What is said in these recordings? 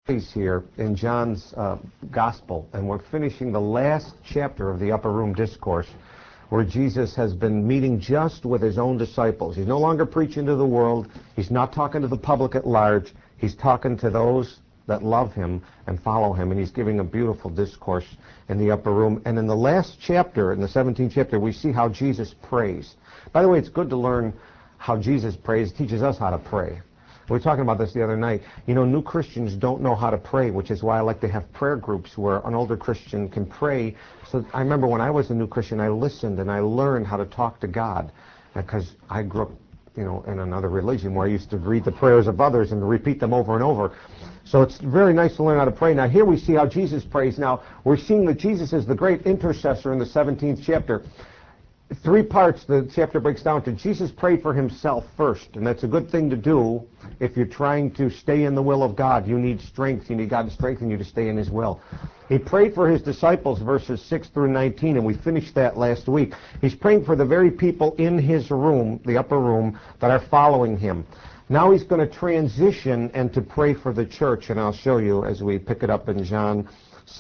here in John's Gospel, and we're finishing the last chapter of the Upper Room Discourse, where Jesus has been meeting just with his own disciples. He's no longer preaching to the world. He's not talking to the public at large. He's talking to those that love him and follow him, and he's giving a beautiful discourse in the Upper Room. And in the last chapter, in the 17th chapter, we see how Jesus prays. By the way, it's good to learn how Jesus prays. It teaches us how to pray. We were talking about this the other night. You know, new Christians don't know how to pray, which is why I like to have prayer groups where an older Christian can pray. So I remember when I was a new Christian, I listened and I learned how to talk to God, because I grew up, you know, in another religion where I used to read the prayers of others and repeat them over and over. So it's very nice to learn how to pray. Now here we see how Jesus prays. Now we're seeing that Jesus is the great intercessor in the 17th chapter. Three parts the chapter breaks down to. Jesus prayed for himself first, and that's a good thing to do if you're trying to stay in the will of God. You need strength. You need God to strengthen you to stay in his will. He prayed for his disciples, verses 6 through 19, and we finished that last week. He's praying for the very people in his room, the upper room, that are following him. Now he's going to transition and to pray for the church, and I'll show you as we pick it up in John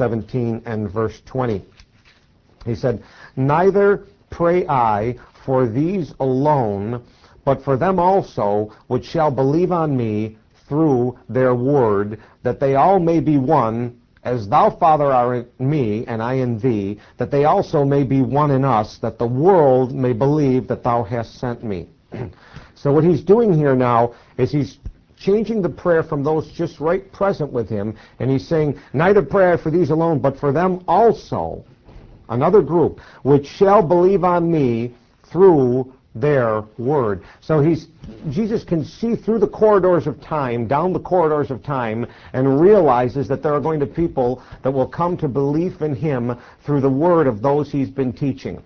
17 and verse 20. He said, "Neither pray I for these alone, but for them also which shall believe on me through their word, that they all may be one, as thou, Father, art in me, and I in thee, that they also may be one in us, that the world may believe that thou hast sent me." So what he's doing here now is he's changing the prayer from those just right present with him, and he's saying, "Neither pray I for these alone, but for them also," another group, "which shall believe on me through their word." So Jesus can see through the corridors of time, down the corridors of time, and realizes that there are going to be people that will come to belief in him through the word of those he's been teaching.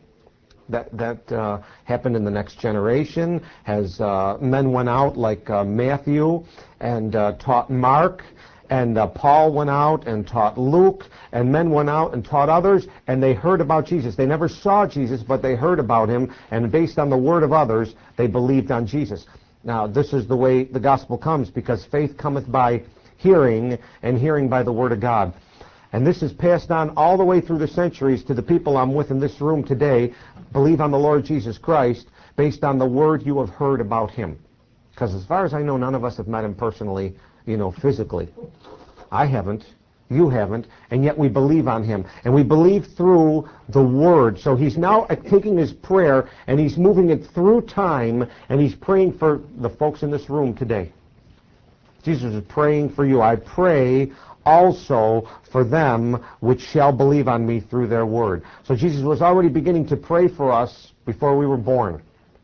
That happened in the next generation, as men went out like Matthew and taught Mark, and Paul went out and taught Luke, and men went out and taught others, and they heard about Jesus. They never saw Jesus, but they heard about him, and based on the word of others, they believed on Jesus. Now, this is the way the gospel comes, because faith cometh by hearing, and hearing by the word of God. And this is passed on all the way through the centuries to the people I'm with in this room today. Believe on the Lord Jesus Christ based on the word you have heard about him. Because as far as I know, none of us have met him personally, you know, physically. I haven't. You haven't. And yet we believe on him. And we believe through the word. So he's now taking his prayer and he's moving it through time, and he's praying for the folks in this room today. Jesus is praying for you. "I pray also for them which shall believe on me through their word." So Jesus was already beginning to pray for us before we were born.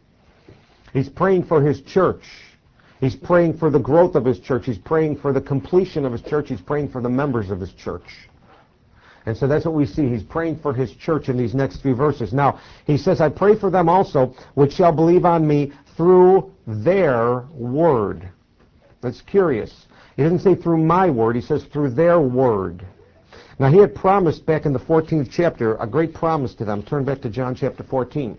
He's praying for his church. He's praying for the growth of his church. He's praying for the completion of his church. He's praying for the members of his church. And so that's what we see. He's praying for his church in these next few verses. Now, he says, "I pray for them also which shall believe on me through their word." That's curious. He doesn't say through my word. He says through their word. Now, he had promised back in the 14th chapter a great promise to them. Turn back to John chapter 14.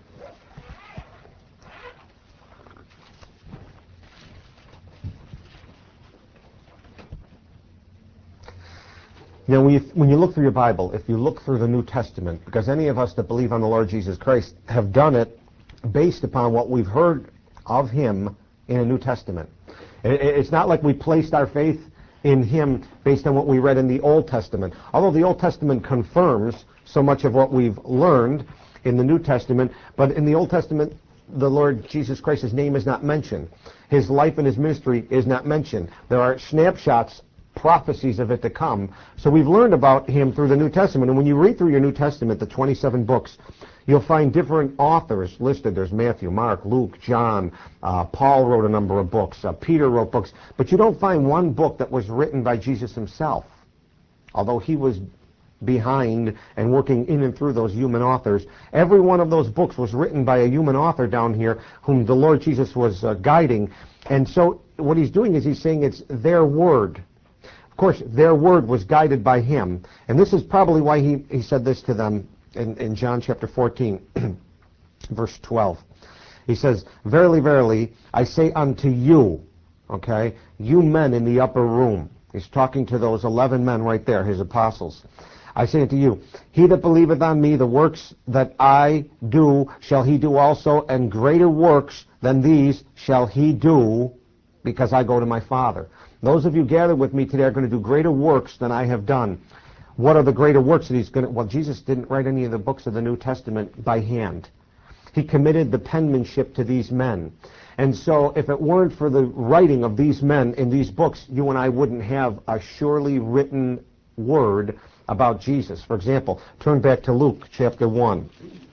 You know, when you look through your Bible, if you look through the New Testament, because any of us that believe on the Lord Jesus Christ have done it based upon what we've heard of him in the New Testament. It's not like we placed our faith in him based on what we read in the Old Testament. Although the Old Testament confirms so much of what we've learned in the New Testament, but in the Old Testament, the Lord Jesus Christ's name is not mentioned. His life and his ministry is not mentioned. There are snapshots, prophecies of it to come. So we've learned about him through the New Testament. And when you read through your New Testament, the 27 books, you'll find different authors listed. There's Matthew, Mark, Luke, John. Paul wrote a number of books. Peter wrote books. But you don't find one book that was written by Jesus himself, although he was behind and working in and through those human authors. Every one of those books was written by a human author down here whom the Lord Jesus was guiding. And so what he's doing is he's saying it's their word. Of course, their word was guided by him. And this is probably why he said this to them in John chapter 14, verse 12. He says, "Verily, verily, I say unto you," okay, "you men in the upper room." He's talking to those 11 men right there, his apostles. I say unto you, he that believeth on me, the works that I do shall he do also, and greater works than these shall he do, because I go to my Father. Those of you gathered with me today are going to do greater works than I have done. What are the greater works that he's going to... Well, Jesus didn't write any of the books of the New Testament by hand. He committed the penmanship to these men. And so if it weren't for the writing of these men in these books, you and I wouldn't have a surely written word about Jesus. For example, turn back to Luke chapter 1.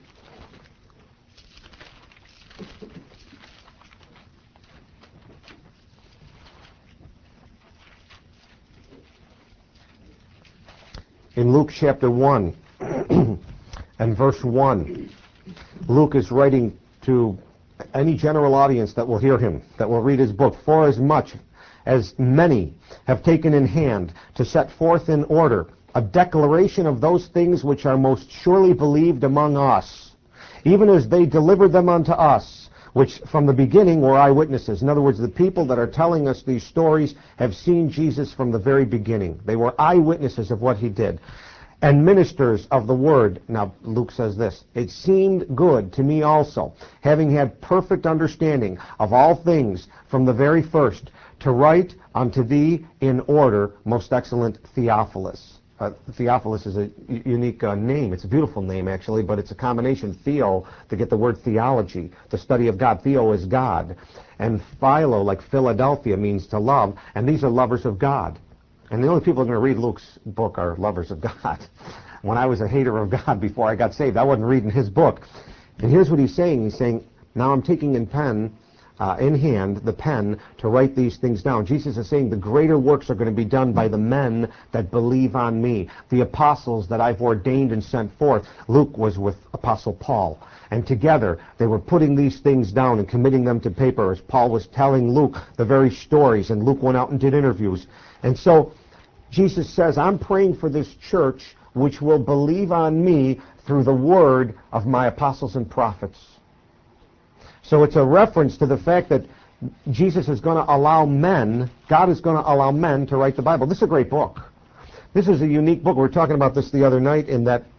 In Luke chapter 1 and verse 1, Luke is writing to any general audience that will hear him, that will read his book. For as much as many have taken in hand to set forth in order a declaration of those things which are most surely believed among us, even as they delivered them unto us, which from the beginning were eyewitnesses. In other words, the people that are telling us these stories have seen Jesus from the very beginning. They were eyewitnesses of what he did. And ministers of the word. Now, Luke says this, it seemed good to me also, having had perfect understanding of all things from the very first, to write unto thee in order, most excellent Theophilus. Theophilus is a unique name. It's a beautiful name, actually, but it's a combination, theo, to get the word theology, the study of God. Theo is God. And philo, like Philadelphia, means to love, and these are lovers of God. And the only people who are going to read Luke's book are lovers of God. When I was a hater of God before I got saved, I wasn't reading his book. And here's what he's saying. He's saying, now I'm taking in hand, the pen, to write these things down. Jesus is saying the greater works are going to be done by the men that believe on me, the apostles that I've ordained and sent forth. Luke was with Apostle Paul. And together, they were putting these things down and committing them to paper as Paul was telling Luke the very stories, and Luke went out and did interviews. And so Jesus says, I'm praying for this church which will believe on me through the word of my apostles and prophets. So it's a reference to the fact that Jesus is going to allow men, God is going to allow men to write the Bible. This is a great book. This is a unique book. We were talking about this the other night in that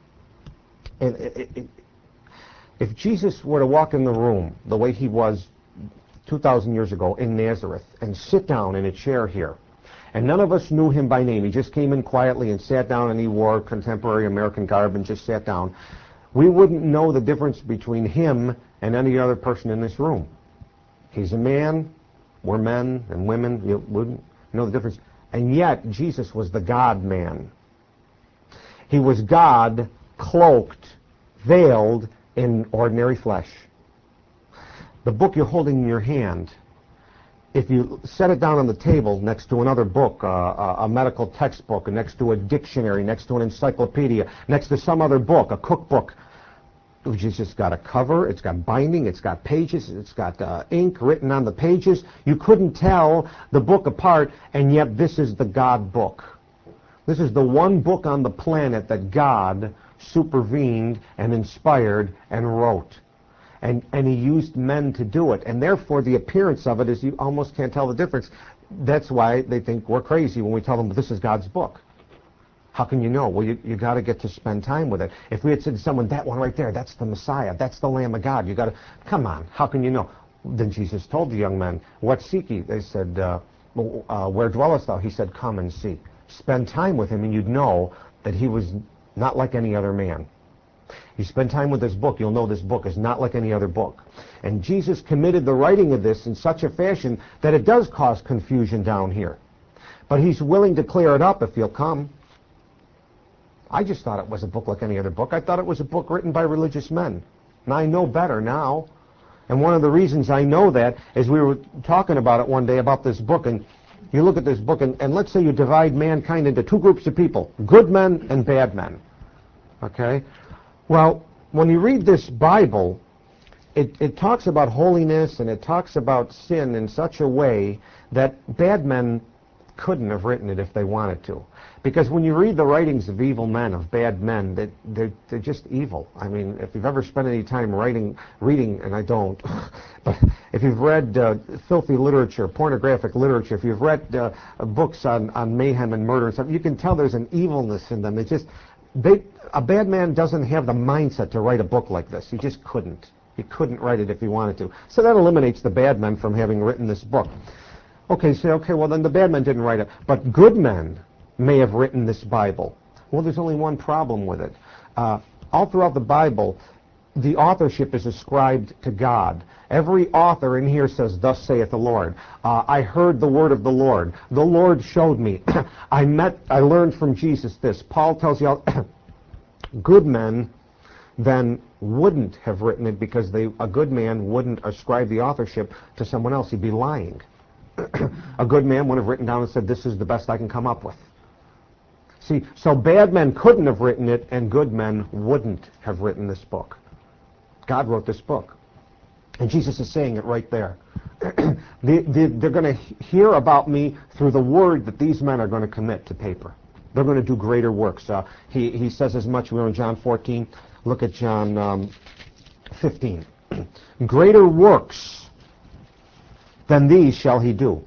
if Jesus were to walk in the room the way he was 2,000 years ago in Nazareth and sit down in a chair here, and none of us knew him by name. He just came in quietly and sat down, and he wore contemporary American garb and just sat down. We wouldn't know the difference between him and any other person in this room. He's a man. We're men and women. You wouldn't know the difference. And yet, Jesus was the God-man. He was God cloaked, veiled in ordinary flesh. The book you're holding in your hand, if you set it down on the table next to another book, a medical textbook, next to a dictionary, next to an encyclopedia, next to some other book, a cookbook, which has just got a cover, it's got binding, it's got pages, it's got ink written on the pages. You couldn't tell the book apart, and yet this is the God book. This is the one book on the planet that God supervened and inspired and wrote. And he used men to do it. And therefore, the appearance of it is you almost can't tell the difference. That's why they think we're crazy when we tell them this is God's book. How can you know? Well, you got to get to spend time with it. If we had said to someone, that one right there, that's the Messiah, that's the Lamb of God, you got to, come on, how can you know? Then Jesus told the young men, what seek ye? They said, where dwellest thou? He said, come and see. Spend time with him and you'd know that he was not like any other man. You spend time with this book, you'll know this book is not like any other book. And Jesus committed the writing of this in such a fashion that it does cause confusion down here. But he's willing to clear it up if you'll come. I just thought it was a book like any other book. I thought it was a book written by religious men. And I know better now. And one of the reasons I know that is we were talking about it one day about this book, and you look at this book, and let's say you divide mankind into two groups of people, good men and bad men. Okay? Well, when you read this Bible, it talks about holiness and it talks about sin in such a way that bad men couldn't have written it if they wanted to. Because when you read the writings of evil men, of bad men, they're just evil. I mean, if you've ever spent any time reading, and I don't, but if you've read filthy literature, pornographic literature, if you've read books on mayhem and murder and stuff, you can tell there's an evilness in them. A bad man doesn't have the mindset to write a book like this. He just couldn't. He couldn't write it if he wanted to. So that eliminates the bad men from having written this book. Okay, well then the bad men didn't write it. But good men may have written this Bible. Well, there's only one problem with it. All throughout the Bible, the authorship is ascribed to God. Every author in here says, "Thus saith the Lord." I heard the word of the Lord. The Lord showed me. I learned from Jesus this. Paul tells you, good men then wouldn't have written it because a good man wouldn't ascribe the authorship to someone else. He'd be lying. A good man would have written down and said, "This is the best I can come up with." See, so bad men couldn't have written it, and good men wouldn't have written this book. God wrote this book. And Jesus is saying it right there. They're going to hear about me through the word that these men are going to commit to paper. They're going to do greater works. He says as much. We're in John 14. Look at John 15. Greater works than these shall he do.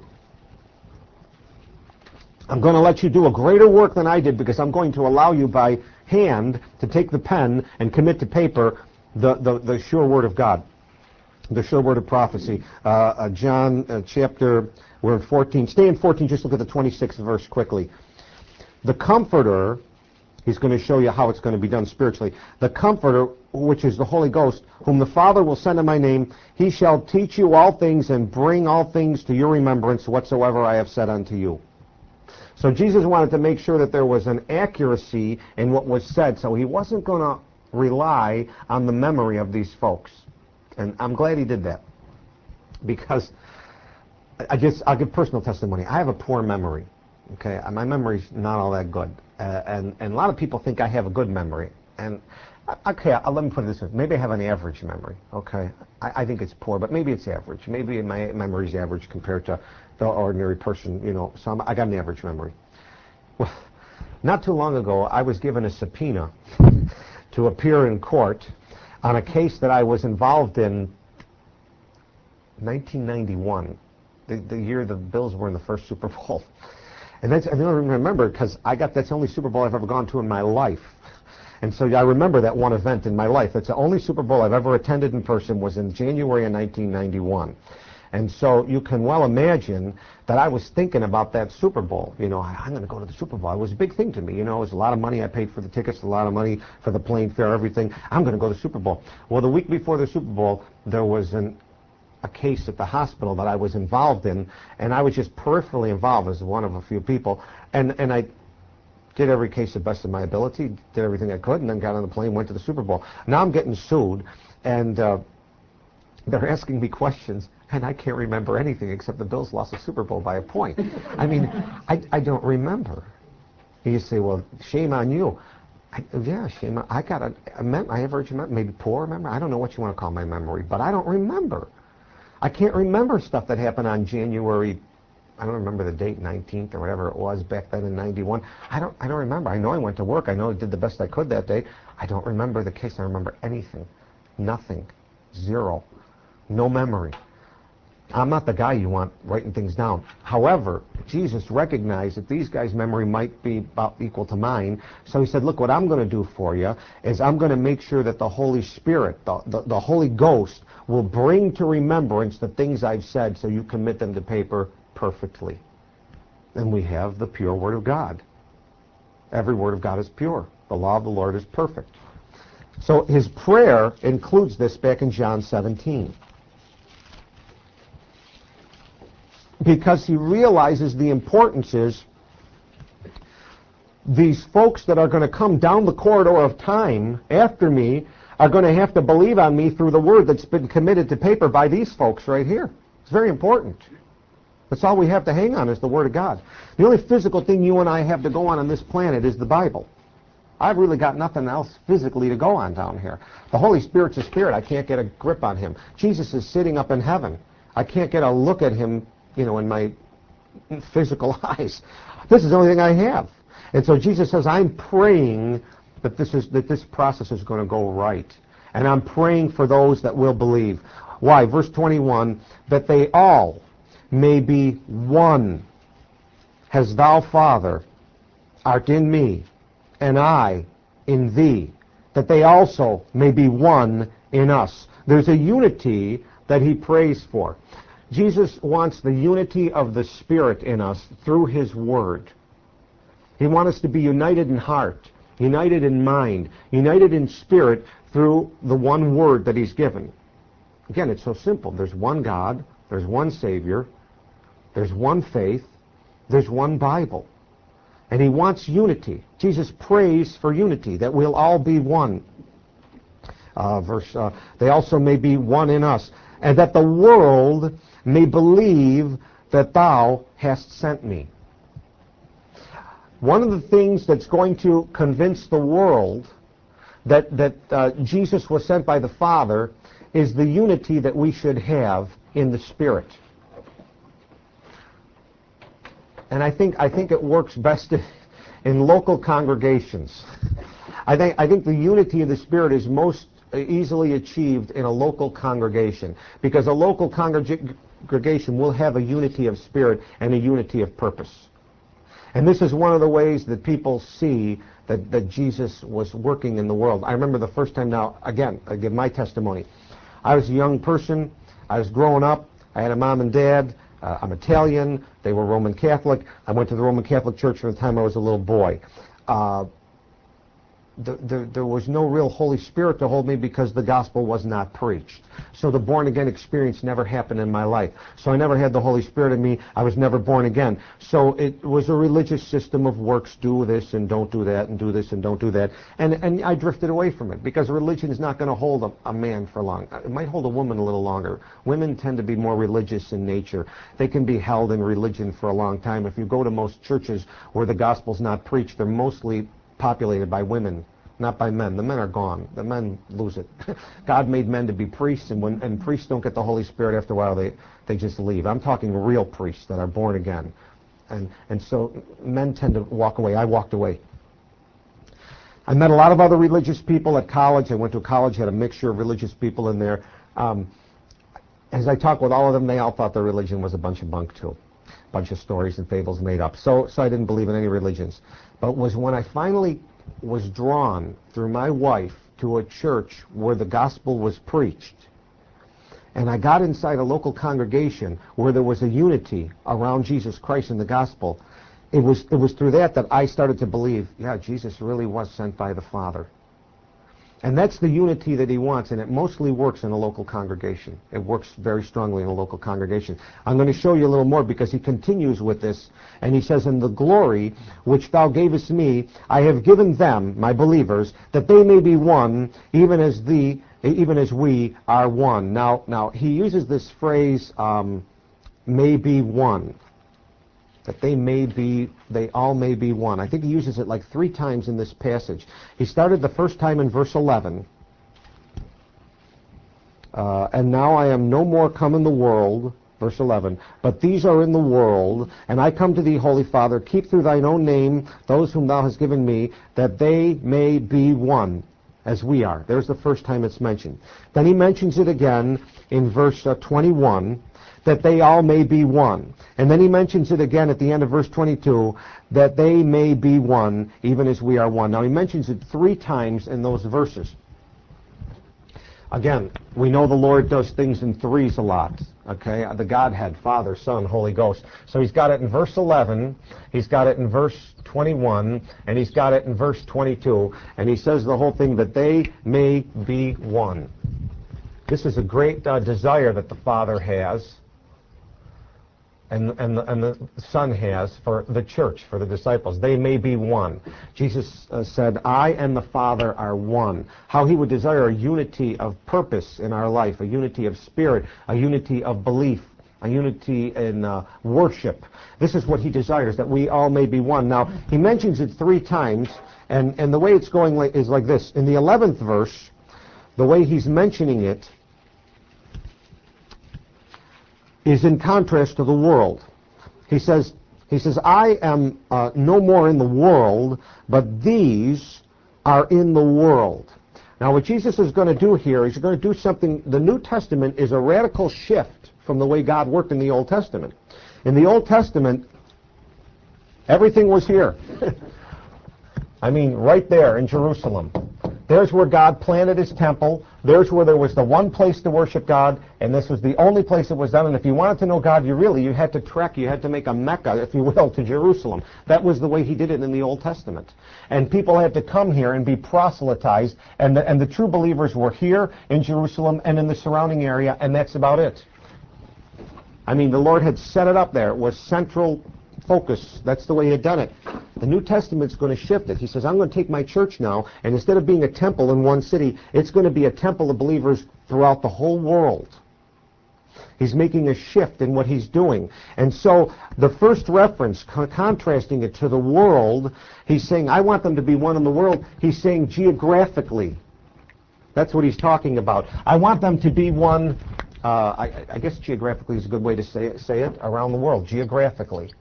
I'm going to let you do a greater work than I did because I'm going to allow you by hand to take the pen and commit to paper the sure word of God, the sure word of prophecy. John chapter, we're in 14. Stay in 14, just look at the 26th verse quickly. The Comforter, he's going to show you how it's going to be done spiritually. The Comforter, which is the Holy Ghost, whom the Father will send in my name, he shall teach you all things and bring all things to your remembrance whatsoever I have said unto you. So Jesus wanted to make sure that there was an accuracy in what was said, so he wasn't going to rely on the memory of these folks. And I'm glad he did that, because I'll give personal testimony. I have a poor memory. Okay, my memory's not all that good, and a lot of people think I have a good memory. And okay, let me put it this way: maybe I have an average memory. Okay, I think it's poor, but maybe it's average. Maybe my memory's average compared to the ordinary person. You know, so I got an average memory. Well, not too long ago, I was given a subpoena to appear in court on a case that I was involved in 1991, the year the Bills were in the first Super Bowl. And I don't remember because that's the only Super Bowl I've ever gone to in my life. And so I remember that one event in my life. It's the only Super Bowl I've ever attended in person, was in January of 1991. And so you can well imagine that I was thinking about that Super Bowl. You know, I'm going to go to the Super Bowl. It was a big thing to me. You know, it was a lot of money. I paid for the tickets, a lot of money for the plane fare, everything. I'm going to go to the Super Bowl. Well, the week before the Super Bowl, there was a case at the hospital that I was involved in, and I was just peripherally involved as one of a few people. And I did every case to the best of my ability, did everything I could, and then got on the plane, went to the Super Bowl. Now I'm getting sued, and they're asking me questions, and I can't remember anything except the Bills lost the Super Bowl by a point. I mean, I don't remember. And you say, well, shame on you. Yeah, shame on, I average memory, maybe poor memory. I don't know what you want to call my memory, but I don't remember. I can't remember stuff that happened on January, I don't remember the date, 19th or whatever it was back then in 91. I don't remember. I know I went to work. I know I did the best I could that day. I don't remember the case. I remember anything. Nothing. Zero. No memory. I'm not the guy you want writing things down. However, Jesus recognized that these guys' memory might be about equal to mine. So he said, look, what I'm going to do for you is I'm going to make sure that the Holy Spirit, the Holy Ghost, will bring to remembrance the things I've said so you commit them to paper perfectly. And we have the pure Word of God. Every Word of God is pure. The law of the Lord is perfect. So his prayer includes this back in John 17. Because he realizes the importance is these folks that are going to come down the corridor of time after me are going to have to believe on me through the word that's been committed to paper by these folks right here. It's very important. That's all we have to hang on is the Word of God. The only physical thing you and I have to go on this planet is the Bible. I've really got nothing else physically to go on down here. The Holy Spirit's a spirit. I can't get a grip on him. Jesus is sitting up in heaven. I can't get a look at him, you know, in my physical eyes. This is the only thing I have. And so Jesus says, I'm praying that this process is going to go right. And I'm praying for those that will believe. Why? Verse 21, that they all may be one, as thou, Father, art in me, and I in thee, that they also may be one in us. There's a unity that he prays for. Jesus wants the unity of the Spirit in us through his Word. He wants us to be united in heart, united in mind, united in spirit through the one Word that he's given. Again, it's so simple. There's one God, there's one Savior, there's one faith, there's one Bible. And he wants unity. Jesus prays for unity, that we'll all be one. They also may be one in us, and that the world may believe that thou hast sent me. One of the things that's going to convince the world that Jesus was sent by the Father is the unity that we should have in the Spirit. And I think it works best in local congregations. I think the unity of the Spirit is most easily achieved in a local congregation, because a local congregation will have a unity of spirit and a unity of purpose. And this is one of the ways that people see that Jesus was working in the world. I remember the first time, now again, I give my testimony. I was a young person. I was growing up. I had a mom and dad. I'm Italian. They were Roman Catholic. I went to the Roman Catholic Church from the time I was a little boy. There was no real Holy Spirit to hold me because the gospel was not preached. So the born-again experience never happened in my life. So I never had the Holy Spirit in me. I was never born again. So it was a religious system of works, do this and don't do that, and do this and don't do that. And I drifted away from it, because religion is not going to hold a man for long. It might hold a woman a little longer. Women tend to be more religious in nature. They can be held in religion for a long time. If you go to most churches where the gospel's not preached, they're mostly populated by women, not by men. The men are gone. The men lose it. God made men to be priests, and priests don't get the Holy Spirit after a while. They just leave. I'm talking real priests that are born again. And so men tend to walk away. I walked away. I met a lot of other religious people at college. I went to a college, had a mixture of religious people in there. As I talked with all of them, they all thought their religion was a bunch of bunk too. A bunch of stories and fables made up. So I didn't believe in any religions. But was when I finally was drawn through my wife to a church where the gospel was preached, and I got inside a local congregation where there was a unity around Jesus Christ and the gospel. It was through that I started to believe, yeah, Jesus really was sent by the Father. And that's the unity that he wants, and it mostly works in a local congregation. It works very strongly in a local congregation. I'm going to show you a little more, because he continues with this, and he says, "In the glory which thou gavest me, I have given them," my believers, "that they may be one, even as we are one." Now he uses this phrase, "may be one." That they all may be one. I think he uses it like 3 times in this passage. He started the first time in verse 11. "And now I am no more come in the world," verse 11, "but these are in the world, and I come to thee, Holy Father, keep through thine own name those whom thou hast given me, that they may be one, as we are." There's the first time it's mentioned. Then he mentions it again in verse 21. That they all may be one. And then he mentions it again at the end of verse 22, that they may be one, even as we are one. Now he mentions it 3 times in those verses. Again, we know the Lord does things in threes a lot. Okay, the Godhead, Father, Son, Holy Ghost. So he's got it in verse 11, he's got it in verse 21, and he's got it in verse 22, and he says the whole thing, that they may be one. This is a great desire that the Father has, and the Son has for the church, for the disciples. They may be one. Jesus said, "I and the Father are one." How he would desire a unity of purpose in our life, a unity of spirit, a unity of belief, a unity in worship. This is what he desires, that we all may be one. Now, he mentions it 3 times, and the way it's going is like this. In the 11th verse, the way he's mentioning it is in contrast to the world. He says, I am no more in the world, but these are in the world. Now, what Jesus is going to do here is he's going to do something. The New Testament is a radical shift from the way God worked in the Old Testament. In the Old Testament, everything was here. I mean, right there in Jerusalem. There's where God planted his temple. There's where there was the one place to worship God, and this was the only place it was done. And if you wanted to know God, you had to trek, you had to make a Mecca, if you will, to Jerusalem. That was the way he did it in the Old Testament. And people had to come here and be proselytized, and the true believers were here in Jerusalem and in the surrounding area, and that's about it. I mean, the Lord had set it up there. It was central focus. That's the way he had done it. The New Testament's going to shift it. He says, I'm going to take my church now, and instead of being a temple in one city, it's going to be a temple of believers throughout the whole world. He's making a shift in what he's doing. And so the first reference, contrasting it to the world, he's saying, I want them to be one in the world. He's saying geographically. That's what he's talking about. I want them to be one, I guess geographically is a good way to say it, around the world, geographically.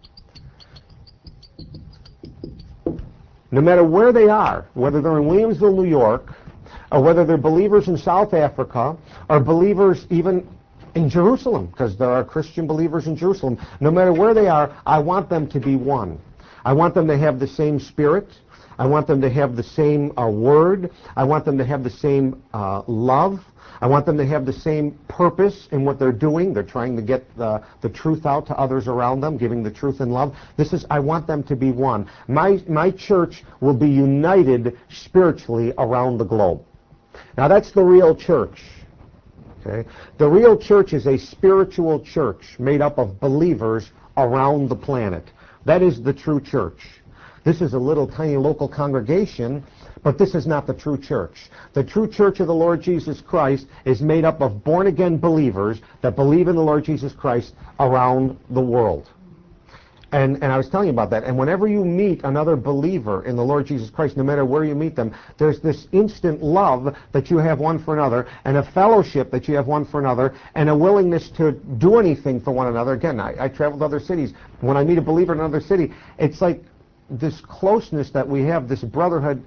No matter where they are, whether they're in Williamsville, New York, or whether they're believers in South Africa, or believers even in Jerusalem, because there are Christian believers in Jerusalem, no matter where they are, I want them to be one. I want them to have the same spirit. I want them to have the same word. I want them to have the same love. I want them to have the same purpose in what they're doing. They're trying to get the truth out to others around them, giving the truth in love. I want them to be one. My church will be united spiritually around the globe. Now that's the real church. Okay? The real church is a spiritual church made up of believers around the planet. That is the true church. This is a little tiny local congregation, but this is not the true church. The true church of the Lord Jesus Christ is made up of born-again believers that believe in the Lord Jesus Christ around the world. And I was telling you about that. And whenever you meet another believer in the Lord Jesus Christ, no matter where you meet them, there's this instant love that you have one for another, and a fellowship that you have one for another, and a willingness to do anything for one another. Again, I travel to other cities. When I meet a believer in another city, it's like this closeness that we have, this brotherhood.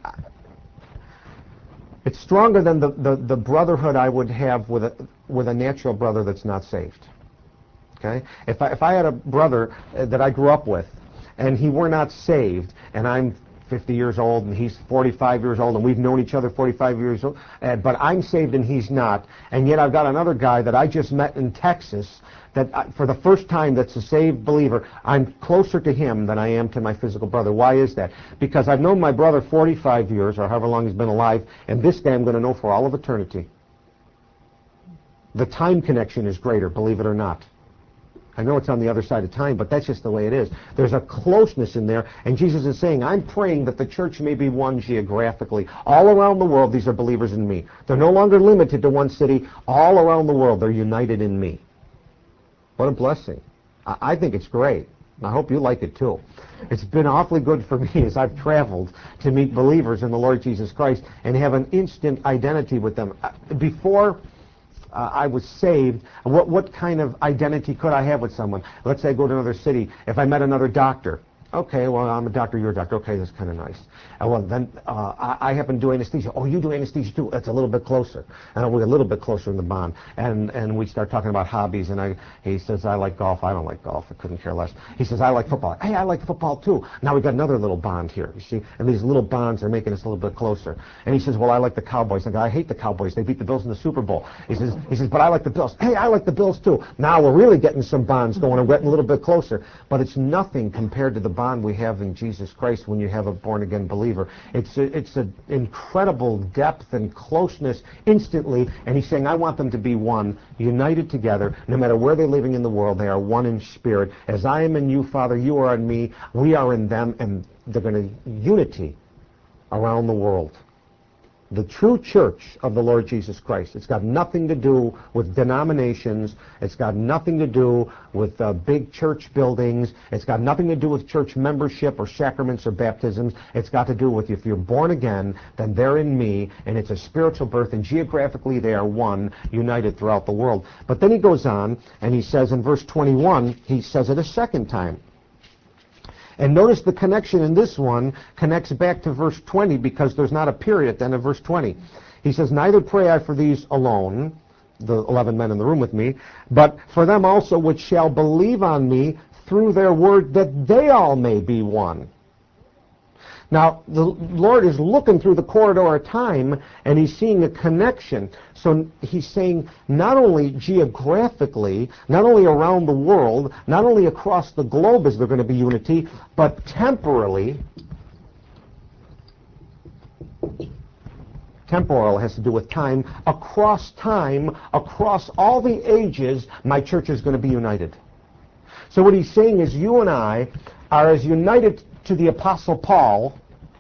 It's stronger than the brotherhood I would have with a natural brother that's not saved. Okay? If I had a brother that I grew up with, and he were not saved, and I'm 50 years old, and he's 45 years old, and we've known each other 45 years old, but I'm saved and he's not, and yet I've got another guy that I just met in Texas that for the first time that's a saved believer, I'm closer to him than I am to my physical brother. Why is that? Because I've known my brother 45 years, or however long he's been alive, and this guy I'm going to know for all of eternity. The time connection is greater, believe it or not. I know it's on the other side of time, but that's just the way it is. There's a closeness in there, and Jesus is saying, I'm praying that the church may be one geographically. All around the world, these are believers in me. They're no longer limited to one city. All around the world, they're united in me. What a blessing. I think it's great. I hope you like it too. It's been awfully good for me as I've traveled to meet believers in the Lord Jesus Christ and have an instant identity with them. Before I was saved, what kind of identity could I have with someone? Let's say I go to another city. If I met another doctor, okay, well, I'm a doctor, you're a doctor. Okay, that's kind of nice. Well, then I happen to do anesthesia. Oh, you do anesthesia too? That's a little bit closer. And we're a little bit closer in the bond. And we start talking about hobbies, and he says, I like golf. I don't like golf. I couldn't care less. He says, I like football. Hey, I like football too. Now we've got another little bond here, you see? And these little bonds are making us a little bit closer. And he says, well, I like the Cowboys. I go, I hate the Cowboys. They beat the Bills in the Super Bowl. He says, but I like the Bills. Hey, I like the Bills too. Now we're really getting some bonds going and getting a little bit closer. But it's nothing compared to the bond we have in Jesus Christ when you have a born-again believer. It's an incredible depth and closeness instantly, and he's saying, I want them to be one, united together, no matter where they're living in the world, they are one in spirit. As I am in you, Father, you are in me, we are in them, and they're going to unity around the world. The true church of the Lord Jesus Christ. It's got nothing to do with denominations. It's got nothing to do with big church buildings. It's got nothing to do with church membership or sacraments or baptisms. It's got to do with if you're born again, then they're in me, and it's a spiritual birth, and geographically they are one, united throughout the world. But then he goes on, and he says in verse 21, he says it a second time. And notice the connection in this one connects back to verse 20 because there's not a period at the end of verse 20. He says, neither pray I for these alone, the 11 men in the room with me, but for them also which shall believe on me through their word, that they all may be one. Now, the Lord is looking through the corridor of time, and he's seeing a connection. So he's saying not only geographically, not only around the world, not only across the globe is there going to be unity, but temporally. Temporal has to do with time. Across all the ages, my church is going to be united. So what he's saying is you and I are as united to the Apostle Paul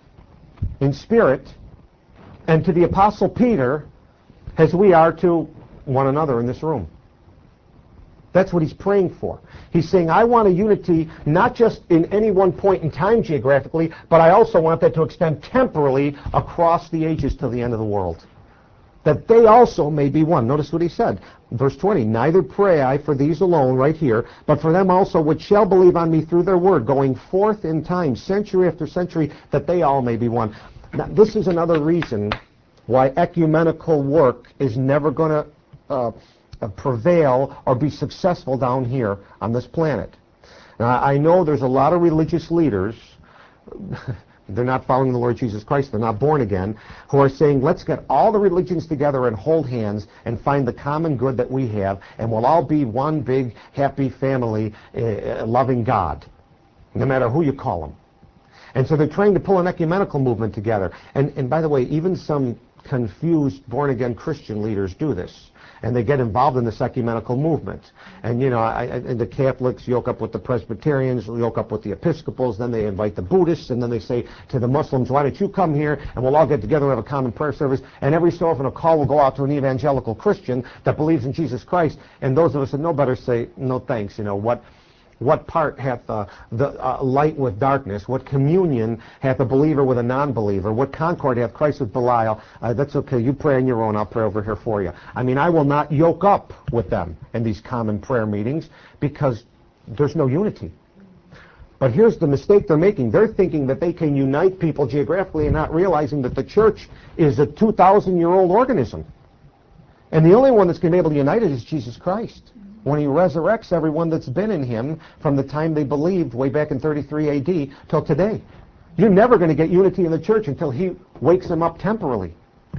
in spirit and to the Apostle Peter as we are to one another in this room. That's what he's praying for. He's saying, I want a unity not just in any one point in time geographically, but I also want that to extend temporally across the ages till the end of the world. That they also may be one. Notice what he said. Verse 20, neither pray I for these alone, right here, but for them also which shall believe on me through their word, going forth in time, century after century, that they all may be one. Now, this is another reason why ecumenical work is never going to prevail or be successful down here on this planet. Now, I know there's a lot of religious leaders they're not following the Lord Jesus Christ, they're not born again, who are saying, let's get all the religions together and hold hands and find the common good that we have, and we'll all be one big, happy family, loving God, no matter who you call them. And so they're trying to pull an ecumenical movement together. And by the way, even some confused, born-again Christian leaders do this. And they get involved in this ecumenical movement. And, you know, and the Catholics yoke up with the Presbyterians, yoke up with the Episcopals, then they invite the Buddhists, and then they say to the Muslims, why don't you come here, and we'll all get together and have a common prayer service. And every so often a call will go out to an evangelical Christian that believes in Jesus Christ. And those of us that know better say, no thanks, you know, what part hath the light with darkness? What communion hath a believer with a non-believer? What concord hath Christ with Belial? That's okay. You pray on your own. I'll pray over here for you. I mean, I will not yoke up with them in these common prayer meetings because there's no unity. But here's the mistake they're making. They're thinking that they can unite people geographically and not realizing that the church is a 2,000-year-old organism. And the only one that's going to be able to unite it is Jesus Christ. When he resurrects everyone that's been in him from the time they believed way back in 33 A.D. till today. You're never going to get unity in the church until he wakes them up temporally.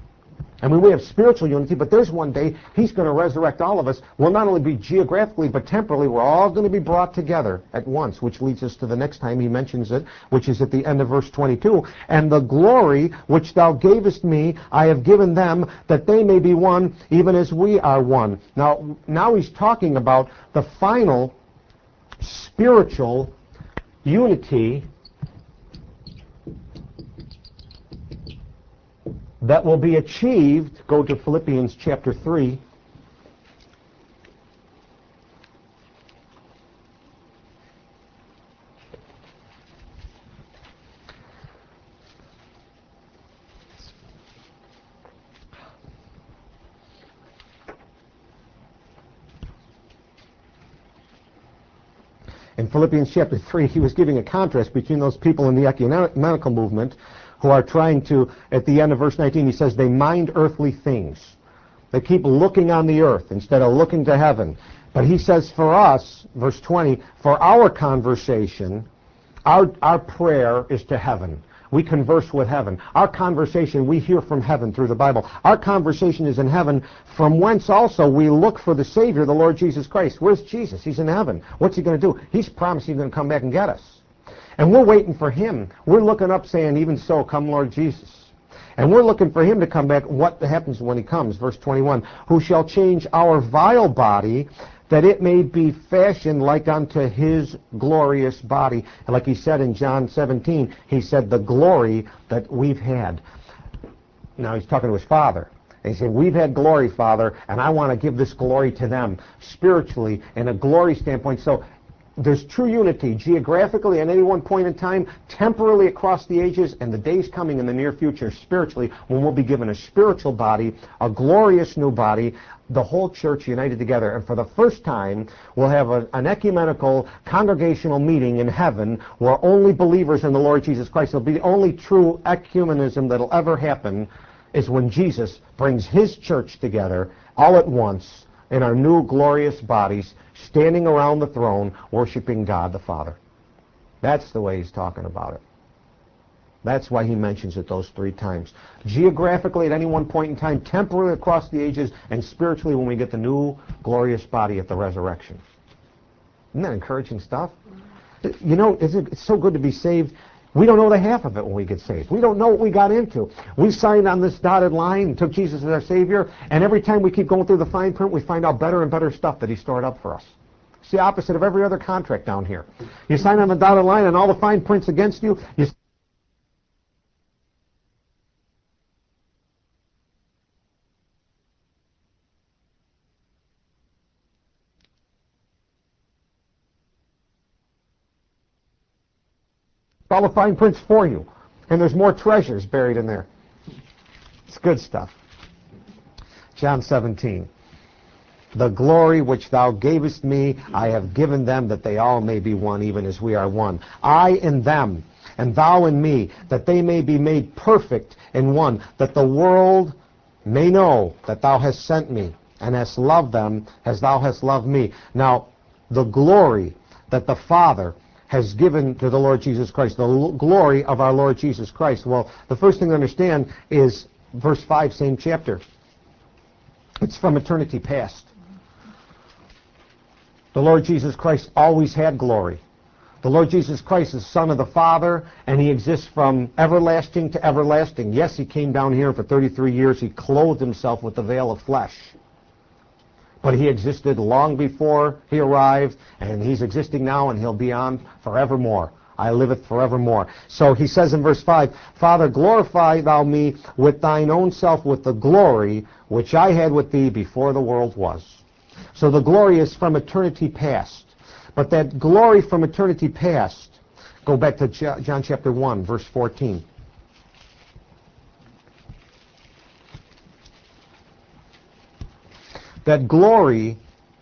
I mean, we have spiritual unity, but there's one day he's going to resurrect all of us. We'll not only be geographically, but temporally, we're all going to be brought together at once, which leads us to the next time he mentions it, which is at the end of verse 22. And the glory which thou gavest me, I have given them, that they may be one, even as we are one. Now he's talking about the final spiritual unity that will be achieved. Go to Philippians chapter 3. In Philippians chapter 3, he was giving a contrast between those people in the ecumenical movement who are trying to, at the end of verse 19, he says, they mind earthly things. They keep looking on the earth instead of looking to heaven. But he says for us, verse 20, for our conversation, our prayer is to heaven. We converse with heaven. Our conversation, we hear from heaven through the Bible. Our conversation is in heaven, from whence also we look for the Savior, the Lord Jesus Christ. Where's Jesus? He's in heaven. What's he going to do? He's promised he's going to come back and get us. And we're waiting for him. We're looking up saying, even so, come Lord Jesus. And we're looking for him to come back. What happens when he comes? Verse 21, who shall change our vile body, that it may be fashioned like unto his glorious body. And like he said in John 17, he said the glory that we've had. Now he's talking to his Father. And he said, we've had glory, Father, and I want to give this glory to them spiritually in a glory standpoint. So there's true unity geographically at any one point in time, temporally across the ages, and the days coming in the near future spiritually when we'll be given a spiritual body, a glorious new body, the whole church united together. And for the first time, we'll have an ecumenical congregational meeting in heaven where only believers in the Lord Jesus Christ, it'll be the only true ecumenism that'll ever happen, is when Jesus brings his church together all at once in our new glorious bodies, standing around the throne, worshiping God the Father. That's the way he's talking about it. That's why he mentions it those 3 times. Geographically at any one point in time, temporally across the ages, and spiritually when we get the new glorious body at the resurrection. Isn't that encouraging stuff? You know, it's so good to be saved. We don't know the half of it when we get saved. We don't know what we got into. We signed on this dotted line and took Jesus as our Savior, and every time we keep going through the fine print, we find out better and better stuff that he stored up for us. It's the opposite of every other contract down here. You sign on the dotted line and all the fine print's against you. All the fine print's for you. And there's more treasures buried in there. It's good stuff. John 17. The glory which thou gavest me, I have given them, that they all may be one, even as we are one. I in them, and thou in me, that they may be made perfect in one, that the world may know that thou hast sent me, and hast loved them as thou hast loved me. Now, the glory that the Father has given to the Lord Jesus Christ, the glory of our Lord Jesus Christ. Well, the first thing to understand is verse 5, same chapter. It's from eternity past. The Lord Jesus Christ always had glory. The Lord Jesus Christ is Son of the Father, and he exists from everlasting to everlasting. Yes, he came down here for 33 years. He clothed himself with the veil of flesh. But he existed long before he arrived, and he's existing now, and he'll be on forevermore. I liveth forevermore. So he says in verse 5, Father, glorify thou me with thine own self, with the glory which I had with thee before the world was. So the glory is from eternity past. But that glory from eternity past, go back to John chapter 1, verse 14. That glory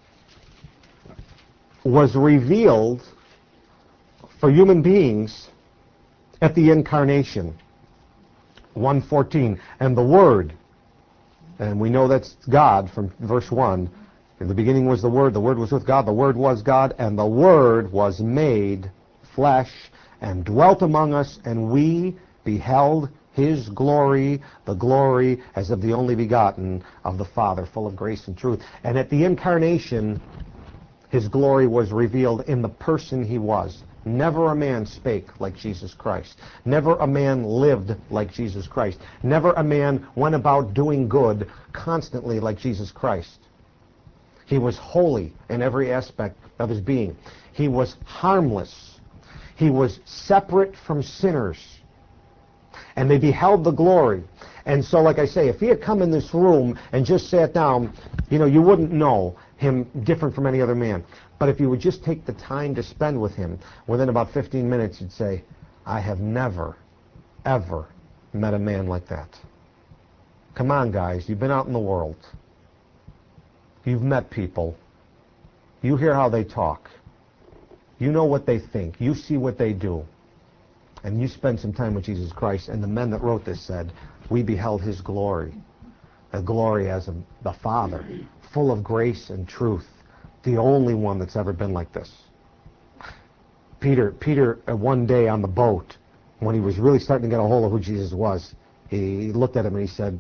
was revealed for human beings at the incarnation. 1:14. And the Word, and we know that's God from verse 1. In the beginning was the Word was with God, the Word was God, and the Word was made flesh and dwelt among us, and we beheld his glory, the glory as of the only begotten of the Father, full of grace and truth. And at the incarnation, his glory was revealed in the person he was. Never a man spake like Jesus Christ. Never a man lived like Jesus Christ. Never a man went about doing good constantly like Jesus Christ. He was holy in every aspect of his being. He was harmless. He was separate from sinners. And they beheld the glory. And so, like I say, if he had come in this room and just sat down, you wouldn't know him different from any other man. But if you would just take the time to spend with him, within about 15 minutes you'd say, I have never, ever met a man like that. Come on, guys. You've been out in the world. You've met people. You hear how they talk. You know what they think. You see what they do. And you spend some time with Jesus Christ, and the men that wrote this said, we beheld his glory, a glory as of the Father, full of grace and truth, the only one that's ever been like this. Peter, one day on the boat, when he was really starting to get a hold of who Jesus was, he looked at him and he said,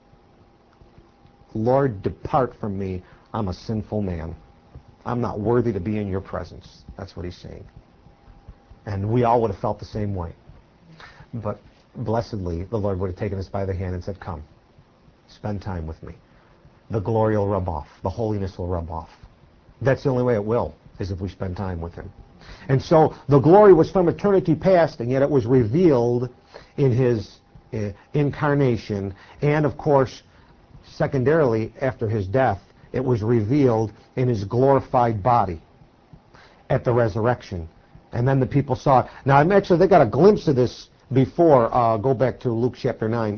Lord, depart from me, I'm a sinful man. I'm not worthy to be in your presence. That's what he's saying. And we all would have felt the same way. But blessedly, the Lord would have taken us by the hand and said, come, spend time with me. The glory will rub off. The holiness will rub off. That's the only way it will, is if we spend time with him. And so the glory was from eternity past, and yet it was revealed in his incarnation. And, of course, secondarily, after his death, it was revealed in his glorified body. at the resurrection. And then the people saw it. Now, actually, they got a glimpse of this before. Go back to Luke chapter 9.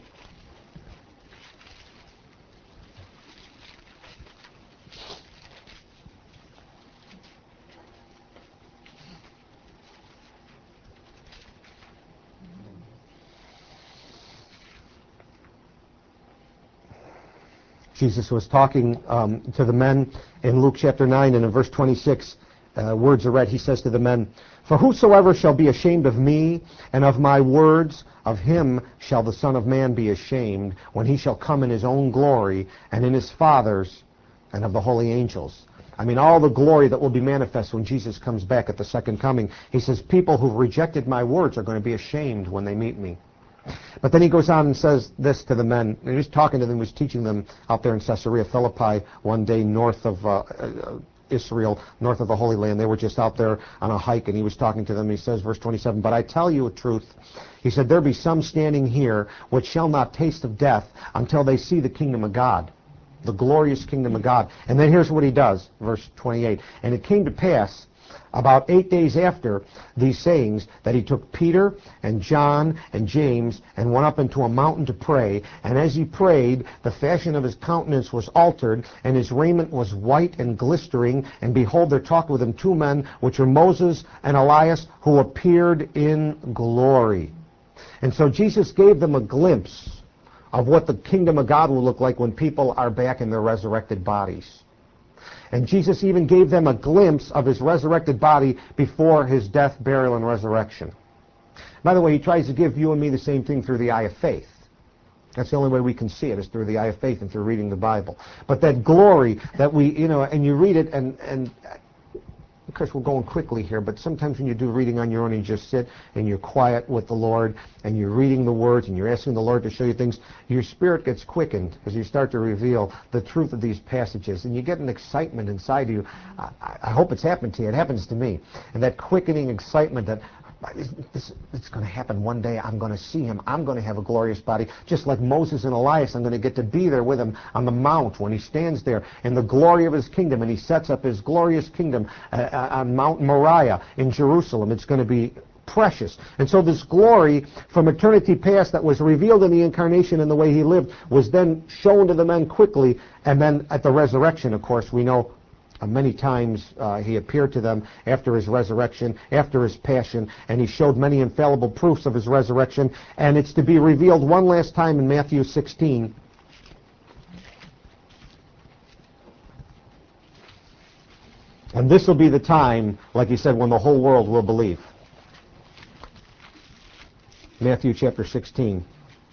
Jesus was talking to the men in Luke chapter 9, and in verse 26, words are read. He says to the men, "For whosoever shall be ashamed of me and of my words, of him shall the Son of Man be ashamed, when he shall come in his own glory, and in his Father's, and of the holy angels." I mean, all the glory that will be manifest when Jesus comes back at the second coming. He says, people who've rejected my words are going to be ashamed when they meet me. But then he goes on and says this to the men. He was talking to them, he was teaching them out there in Caesarea Philippi one day north of Israel, north of the Holy Land. They were just out there on a hike, and he was talking to them. He says, verse 27, "But I tell you a truth." He said, "There be some standing here which shall not taste of death until they see the kingdom of God," the glorious kingdom of God. And then here's what he does, verse 28. "And it came to pass about 8 days after these sayings, that he took Peter and John and James and went up into a mountain to pray. And as he prayed, the fashion of his countenance was altered, and his raiment was white and glistering. And behold, there talked with him 2 men, which are Moses and Elias, who appeared in glory." And so Jesus gave them a glimpse of what the kingdom of God will look like when people are back in their resurrected bodies. And Jesus even gave them a glimpse of his resurrected body before his death, burial, and resurrection. By the way, he tries to give you and me the same thing through the eye of faith. That's the only way we can see it, is through the eye of faith and through reading the Bible. But that glory that we, and you read it, and of course we're going quickly here, but sometimes when you do reading on your own, you just sit and you're quiet with the Lord, and you're reading the words, and you're asking the Lord to show you things, your spirit gets quickened as you start to reveal the truth of these passages, and you get an excitement inside you. I hope it's happened to you. It happens to me. And that quickening excitement that it's going to happen one day. I'm going to see him. I'm going to have a glorious body. Just like Moses and Elias, I'm going to get to be there with him on the mount when he stands there in the glory of his kingdom, and he sets up his glorious kingdom on Mount Moriah in Jerusalem. It's going to be precious. And so this glory from eternity past that was revealed in the incarnation and the way he lived was then shown to the men quickly, and then at the resurrection, of course, we know many times he appeared to them after his resurrection, after his passion, and he showed many infallible proofs of his resurrection. And it's to be revealed one last time in Matthew 16. And this will be the time, like he said, when the whole world will believe. Matthew chapter 16.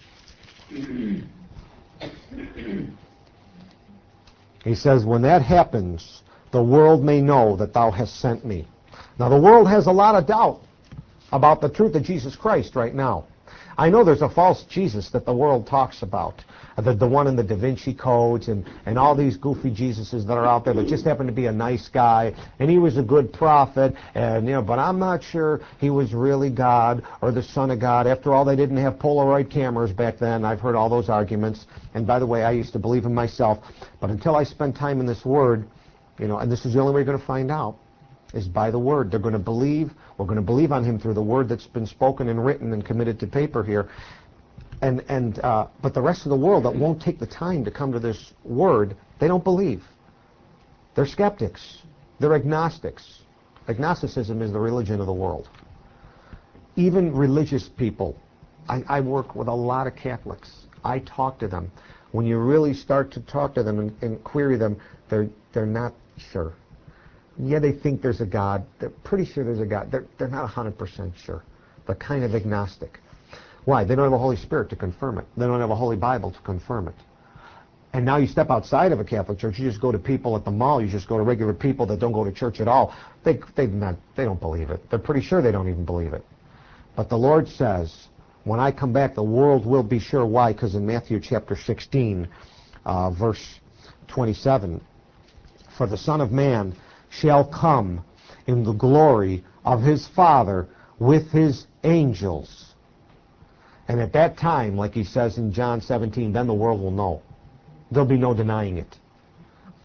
He says, "When that happens, the world may know that thou hast sent me." Now, the world has a lot of doubt about the truth of Jesus Christ right now. I know there's a false Jesus that the world talks about, the one in the Da Vinci codes and all these goofy Jesuses that are out there that just happen to be a nice guy, and he was a good prophet, and but I'm not sure he was really God or the Son of God. After all, they didn't have Polaroid cameras back then. I've heard all those arguments, and by the way, I used to believe him myself, but until I spend time in this Word, and this is the only way you're going to find out, is by the Word. They're going to believe. We're going to believe on him through the Word that's been spoken and written and committed to paper here. But the rest of the world that won't take the time to come to this Word, they don't believe. They're skeptics. They're agnostics. Agnosticism is the religion of the world. Even religious people. I work with a lot of Catholics. I talk to them. When you really start to talk to them and query them, they're not sure. Yeah, they think there's a God. They're pretty sure there's a God. They're not 100% sure. They're kind of agnostic. Why? They don't have a Holy Spirit to confirm it. They don't have a Holy Bible to confirm it. And now you step outside of a Catholic church, you just go to people at the mall, you just go to regular people that don't go to church at all. They don't believe it. They're pretty sure they don't even believe it. But the Lord says, when I come back, the world will be sure. Why? Because in Matthew chapter 16, verse 27, "For the Son of Man shall come in the glory of his Father with his angels. And at that time," like he says in John 17, "then the world will know." There'll be no denying it.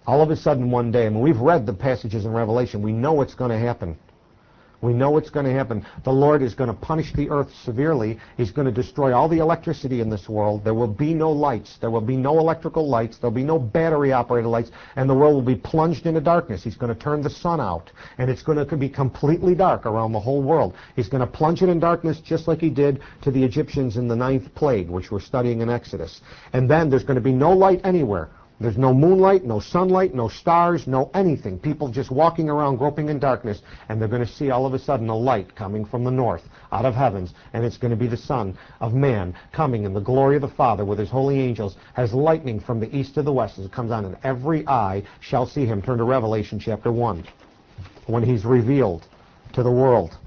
All of a sudden one day, I mean, we've read the passages in Revelation. We know what's going to happen. We know what's going to happen. The Lord is going to punish the earth severely. He's going to destroy all the electricity in this world. There will be no lights. There will be no electrical lights. There will be no battery-operated lights. And the world will be plunged into darkness. He's going to turn the sun out. And it's going to be completely dark around the whole world. He's going to plunge it in darkness just like he did to the Egyptians in the 9th plague, which we're studying in Exodus. And then there's going to be no light anywhere. There's no moonlight, no sunlight, no stars, no anything. People just walking around groping in darkness, and they're going to see all of a sudden a light coming from the north, out of heavens, and it's going to be the Son of Man coming in the glory of the Father with his holy angels as lightning from the east to the west as it comes on, and every eye shall see him. Turn to Revelation chapter 1, when he's revealed to the world.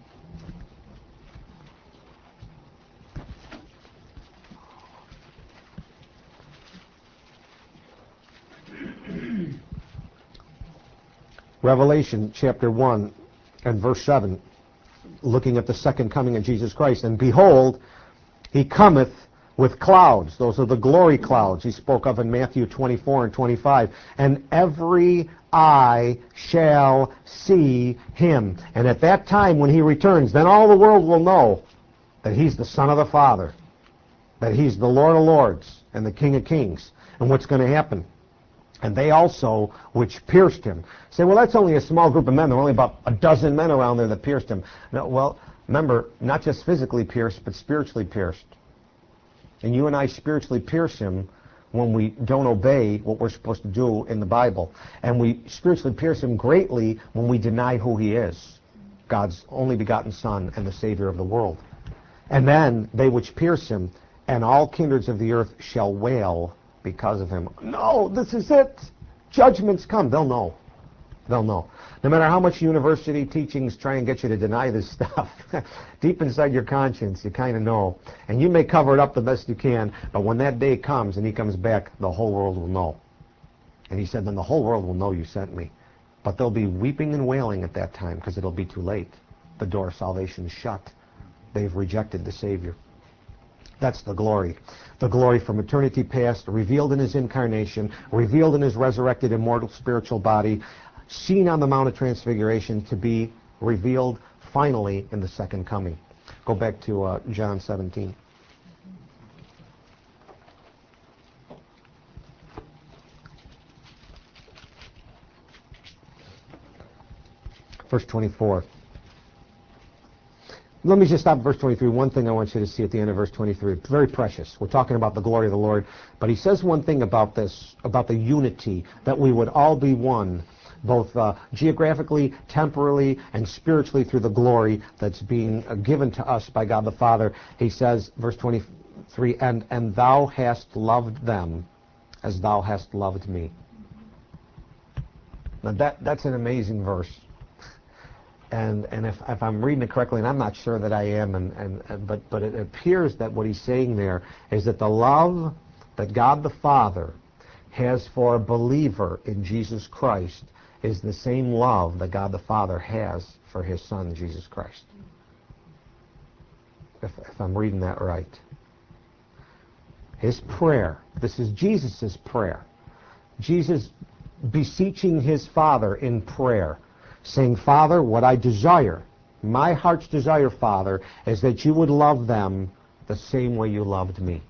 Revelation chapter 1 and verse 7, looking at the second coming of Jesus Christ. And behold, he cometh with clouds. Those are the glory clouds he spoke of in Matthew 24 and 25. And every eye shall see him. And at that time when he returns, then all the world will know that he's the Son of the Father, that he's the Lord of Lords and the King of Kings. And what's going to happen? And they also, which pierced him. Say, well, that's only a small group of men. There were only about a dozen men around there that pierced him. No, well, remember, not just physically pierced, but spiritually pierced. And you and I spiritually pierce him when we don't obey what we're supposed to do in the Bible. And we spiritually pierce him greatly when we deny who he is, God's only begotten Son and the Savior of the world. And then they which pierce him, and all kindreds of the earth shall wail because of him. No, this is it. Judgment's come. They'll know. They'll know. No matter how much university teachings try and get you to deny this stuff, deep inside your conscience, you kind of know. And you may cover it up the best you can, but when that day comes and he comes back, the whole world will know. And he said, then the whole world will know you sent me. But they'll be weeping and wailing at that time because it'll be too late. The door of salvation is shut. They've rejected the Savior. That's the glory. The glory from eternity past, revealed in his incarnation, revealed in his resurrected immortal spiritual body, seen on the Mount of Transfiguration, to be revealed finally in the second coming. Go back to John 17. Verse 24. Let me just stop at verse 23. One thing I want you to see at the end of verse 23. It's very precious. We're talking about the glory of the Lord. But he says one thing about this, about the unity, that we would all be one, both geographically, temporally, and spiritually through the glory that's being given to us by God the Father. He says, verse 23, and thou hast loved them as thou hast loved me. Now that's an amazing verse. And if I'm reading it correctly, and I'm not sure that I am, but it appears that what he's saying there is that the love that God the Father has for a believer in Jesus Christ is the same love that God the Father has for his Son, Jesus Christ. If I'm reading that right. His prayer, this is Jesus' prayer. Jesus beseeching his Father in prayer, saying, Father, what I desire, my heart's desire, Father, is that you would love them the same way you loved me.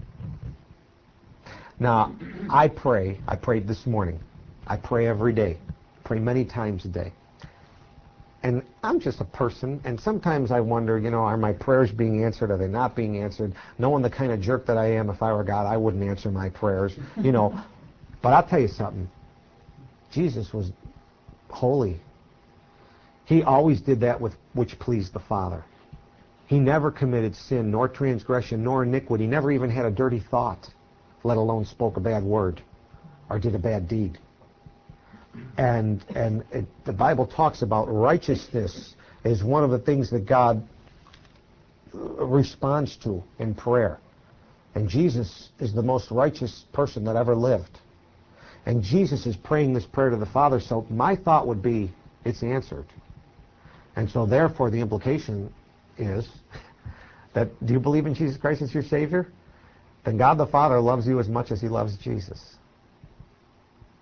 Now, I prayed this morning. I pray every day. Pray many times a day. And I'm just a person, and sometimes I wonder, are my prayers being answered? Are they not being answered? Knowing the kind of jerk that I am, if I were God, I wouldn't answer my prayers, But I'll tell you something. Jesus was holy. He always did that which pleased the Father. He never committed sin, nor transgression, nor iniquity. He never even had a dirty thought, let alone spoke a bad word or did a bad deed. And the Bible talks about righteousness is one of the things that God responds to in prayer. And Jesus is the most righteous person that ever lived. And Jesus is praying this prayer to the Father, so my thought would be, it's answered. And so therefore the implication is that, do you believe in Jesus Christ as your Savior? Then God the Father loves you as much as he loves Jesus.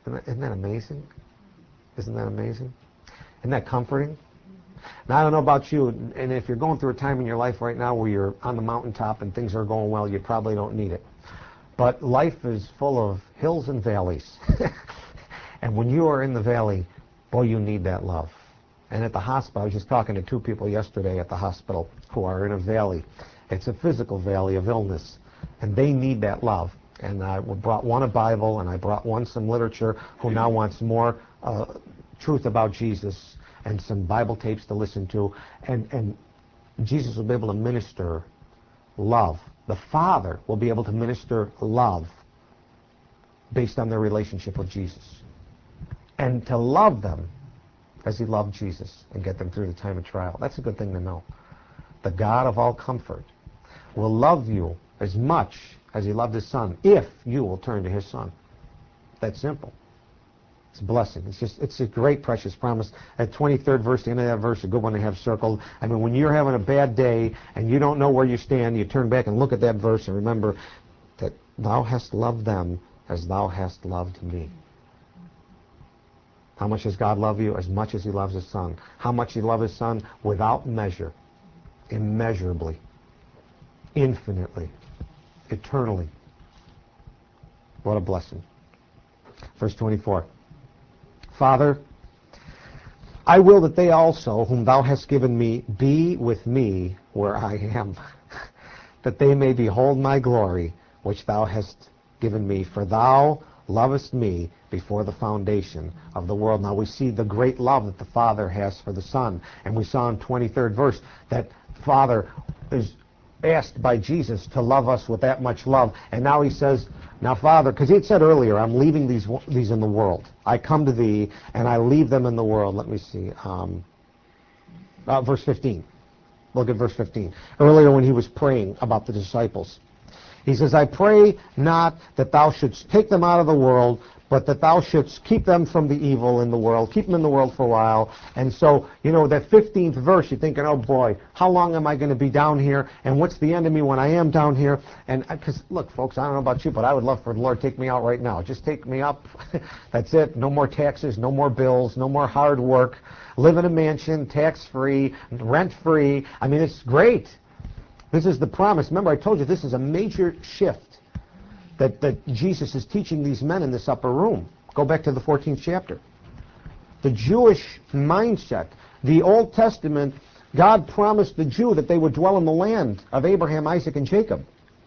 Isn't that amazing? Isn't that amazing? Isn't that comforting? Now, I don't know about you, and if you're going through a time in your life right now where you're on the mountaintop and things are going well, you probably don't need it. But life is full of hills and valleys. And when you are in the valley, boy, you need that love. And at the hospital, I was just talking to two people yesterday at the hospital who are in a valley. It's a physical valley of illness, and they need that love. And I brought one a Bible, and I brought one some literature who now wants more truth about Jesus and some Bible tapes to listen to. And Jesus will be able to minister love. The Father will be able to minister love based on their relationship with Jesus. And to love them as he loved Jesus and get them through the time of trial. That's a good thing to know. The God of all comfort will love you as much as he loved his Son if you will turn to his Son. That's simple. It's a blessing. It's a great, precious promise. At 23rd verse, the end of that verse, a good one to have circled. I mean, when you're having a bad day and you don't know where you stand, you turn back and look at that verse and remember that thou hast loved them as thou hast loved me. How much does God love you? As much as he loves his Son. How much he loves his Son? Without measure, immeasurably, infinitely, eternally. What a blessing. Verse 24. Father, I will that they also, whom thou hast given me, be with me where I am, that they may behold my glory, which thou hast given me. For thou lovest me before the foundation of the world. Now we see the great love that the Father has for the Son. And we saw in 23rd verse that Father is asked by Jesus to love us with that much love. And now he says, now Father, because he had said earlier, I'm leaving these in the world. I come to thee and I leave them in the world. Let me see. Verse 15. Look at verse 15. Earlier when he was praying about the disciples. He says, I pray not that thou shouldst take them out of the world, but that thou shouldst keep them from the evil in the world. Keep them in the world for a while. And so, you know, that 15th verse, you're thinking, oh boy, how long am I going to be down here? And what's the end of me when I am down here? And because, look, folks, I don't know about you, but I would love for the Lord to take me out right now. Just take me up. That's it. No more taxes, no more bills, no more hard work. Live in a mansion, tax-free, rent-free. I mean, it's great. This is the promise. Remember, I told you this is a major shift that Jesus is teaching these men in this upper room. Go back to the 14th chapter. The Jewish mindset. The Old Testament, God promised the Jew that they would dwell in the land of Abraham, Isaac, and Jacob.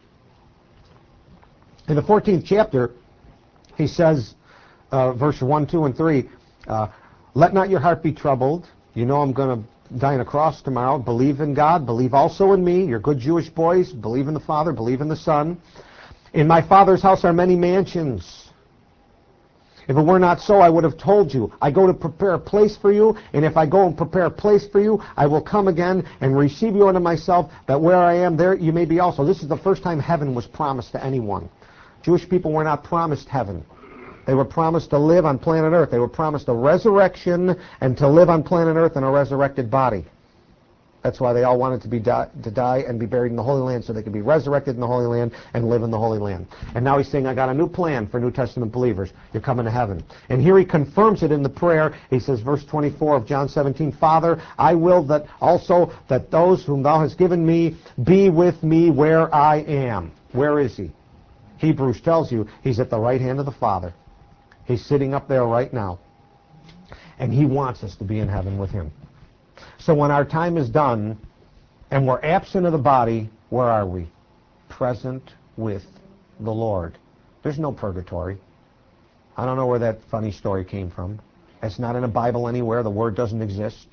In the 14th chapter, he says, verse 1, 2, and 3, let not your heart be troubled. You know I'm going to die on a cross tomorrow. Believe in God. Believe also in me. You're good Jewish boys. Believe in the Father. Believe in the Son. In my Father's house are many mansions. If it were not so, I would have told you. I go to prepare a place for you, and if I go and prepare a place for you, I will come again and receive you unto myself, that where I am, there you may be also. This is the first time heaven was promised to anyone. Jewish people were not promised heaven. They were promised to live on planet Earth. They were promised a resurrection and to live on planet Earth in a resurrected body. That's why they all wanted to die and be buried in the Holy Land so they could be resurrected in the Holy Land and live in the Holy Land. And now he's saying, I got a new plan for New Testament believers. You're coming to heaven. And here he confirms it in the prayer. He says, verse 24 of John 17, Father, I will that also that those whom thou hast given me be with me where I am. Where is he? Hebrews tells you he's at the right hand of the Father. He's sitting up there right now. And he wants us to be in heaven with him. So when our time is done and we're absent of the body, where are we? Present with the Lord. There's no purgatory. I don't know where that funny story came from. It's not in the Bible anywhere. The word doesn't exist.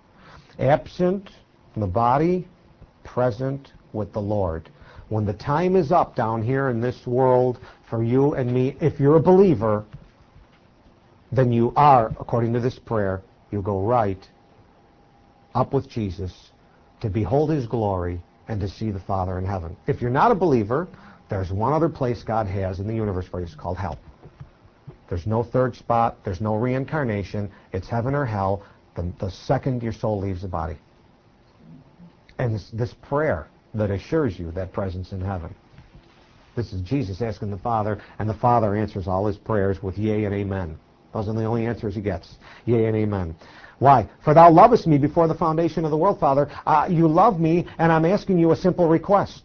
Absent from the body, present with the Lord. When the time is up down here in this world for you and me, if you're a believer, then you are, according to this prayer, you go right up with Jesus to behold his glory and to see the Father in heaven. If you're not a believer, there's one other place God has in the universe for you. It's called hell. There's no third spot. There's no reincarnation. It's heaven or hell the second your soul leaves the body. And this prayer that assures you that presence in heaven. This is Jesus asking the Father, and the Father answers all his prayers with yea and amen. Those are the only answers he gets. Yea and amen. Why? For thou lovest me before the foundation of the world, Father. You love me, and I'm asking you a simple request.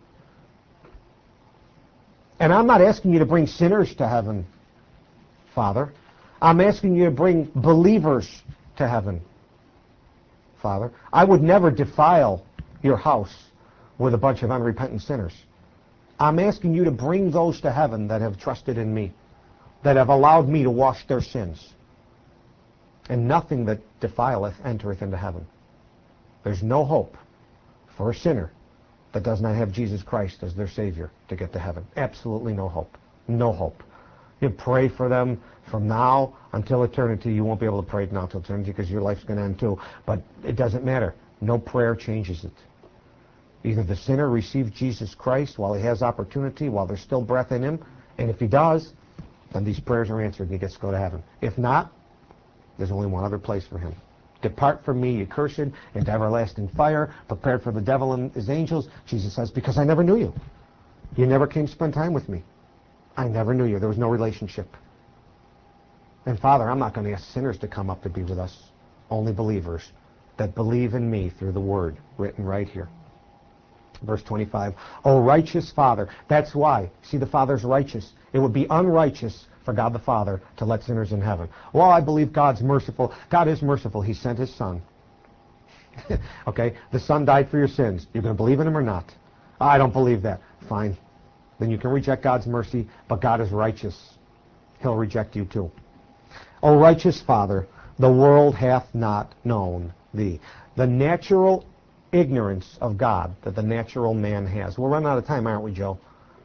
And I'm not asking you to bring sinners to heaven, Father. I'm asking you to bring believers to heaven, Father. I would never defile your house with a bunch of unrepentant sinners. I'm asking you to bring those to heaven that have trusted in me, that have allowed me to wash their sins. And nothing that defileth entereth into heaven. There's no hope for a sinner that does not have Jesus Christ as their Savior to get to heaven. Absolutely no hope. No hope. You pray for them from now until eternity. You won't be able to pray now until eternity because your life's going to end too. But it doesn't matter. No prayer changes it. Either the sinner receives Jesus Christ while he has opportunity, while there's still breath in him, and if he does, then these prayers are answered and he gets to go to heaven. If not, there's only one other place for him. Depart from me, you cursed, into everlasting fire, prepared for the devil and his angels. Jesus says, because I never knew you. You never came to spend time with me. I never knew you. There was no relationship. And Father, I'm not going to ask sinners to come up to be with us. Only believers that believe in me through the word written right here. Verse 25, O righteous Father. That's why. See, the Father's righteous. It would be unrighteous for God the Father to let sinners in heaven. Well, I believe God's merciful. God is merciful. He sent his Son. Okay? The Son died for your sins. You're going to believe in him or not? I don't believe that. Fine. Then you can reject God's mercy, but God is righteous. He'll reject you too. O righteous Father, the world hath not known thee. The natural ignorance of God that the natural man has. We're running out of time, aren't we, Joe?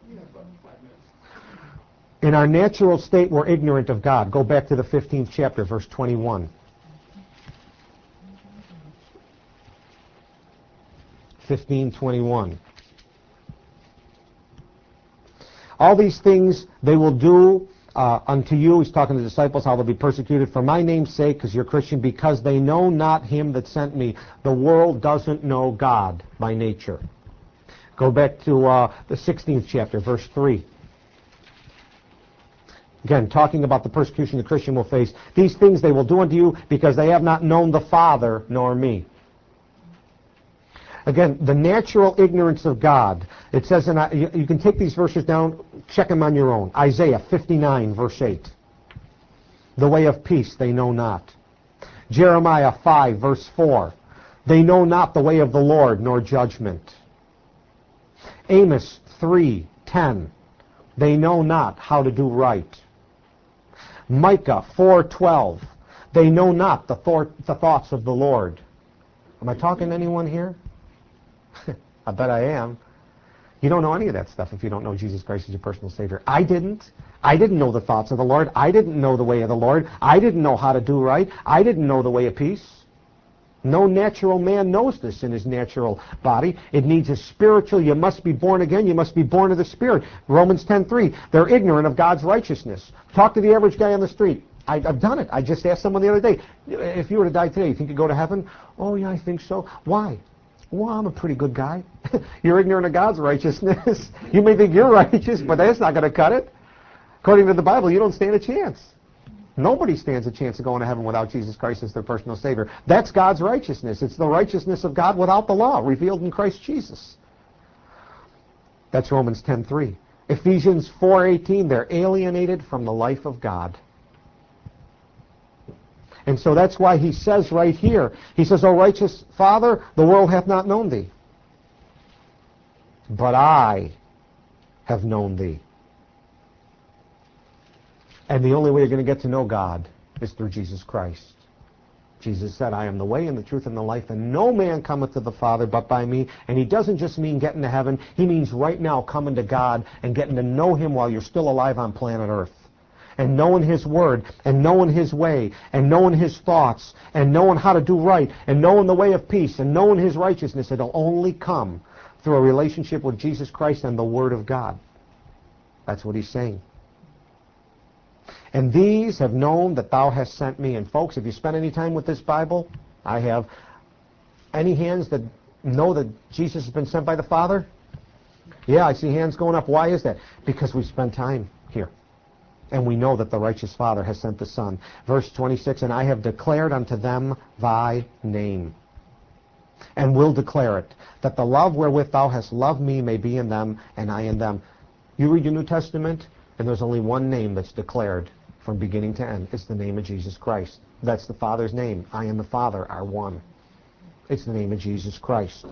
In our natural state, we're ignorant of God. Go back to the 15th chapter, verse 21. 15:21. All these things they will do unto you. He's talking to the disciples, how they'll be persecuted for my name's sake, because you're Christian, because they know not him that sent me. The world doesn't know God by nature. Go back to the 16th chapter, verse 3. Again, talking about the persecution the Christian will face. These things they will do unto you because they have not known the Father nor me. Again, the natural ignorance of God. It says, you can take these verses down, check them on your own. Isaiah 59, verse 8. The way of peace they know not. Jeremiah 5, verse 4. They know not the way of the Lord, nor judgment. Amos 3:10. They know not how to do right. Micah 4:12. They know not the thoughts of the Lord. Am I talking to anyone here? I bet I am. You don't know any of that stuff if you don't know Jesus Christ as your personal Savior. I didn't. I didn't know the thoughts of the Lord. I didn't know the way of the Lord. I didn't know how to do right. I didn't know the way of peace. No natural man knows this in his natural body. It needs a spiritual. You must be born again. You must be born of the Spirit. Romans 10:3. They're ignorant of God's righteousness. Talk to the average guy on the street. I've done it. I just asked someone the other day, if you were to die today, you think you'd go to heaven? Oh, yeah, I think so. Why? Well, I'm a pretty good guy. You're ignorant of God's righteousness. You may think you're righteous, but that's not going to cut it. According to the Bible, you don't stand a chance. Nobody stands a chance of going to heaven without Jesus Christ as their personal Savior. That's God's righteousness. It's the righteousness of God without the law, revealed in Christ Jesus. That's Romans 10:3. Ephesians 4:18, they're alienated from the life of God. And so that's why he says right here, he says, O righteous Father, the world hath not known thee, but I have known thee. And the only way you're going to get to know God is through Jesus Christ. Jesus said, I am the way and the truth and the life, and no man cometh to the Father but by me. And he doesn't just mean getting to heaven. He means right now coming to God and getting to know him while you're still alive on planet Earth. And knowing his word, and knowing his way, and knowing his thoughts, and knowing how to do right, and knowing the way of peace, and knowing his righteousness. It'll only come through a relationship with Jesus Christ and the Word of God. That's what he's saying. And these have known that thou hast sent me. And folks, if you spend any time with this Bible, I have. Any hands that know that Jesus has been sent by the Father? Yeah, I see hands going up. Why is that? Because we spend time here. And we know that the righteous Father has sent the Son. Verse 26, and I have declared unto them thy name, and will declare it, that the love wherewith thou hast loved me may be in them, and I in them. You read your New Testament, and there's only one name that's declared from beginning to end. It's the name of Jesus Christ. That's the Father's name. I and the Father are one. It's the name of Jesus Christ.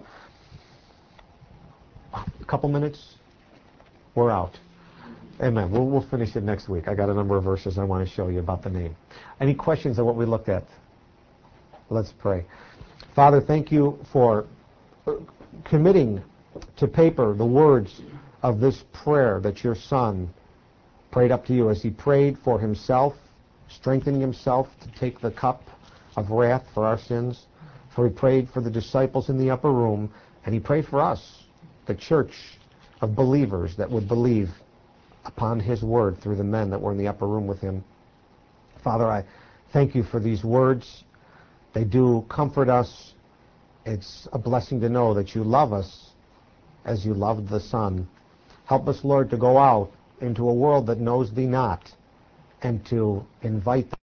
A couple minutes, we're out. Amen. We'll finish it next week. I got a number of verses I want to show you about the name. Any questions on what we looked at? Let's pray. Father, thank you for committing to paper the words of this prayer that your Son prayed up to you as he prayed for himself, strengthening himself to take the cup of wrath for our sins. For he prayed for the disciples in the upper room, and he prayed for us, the church of believers that would believe upon his word through the men that were in the upper room with him. Father, I thank you for these words. They do comfort us. It's a blessing to know that you love us as you loved the Son. Help us, Lord, to go out into a world that knows thee not, and to invite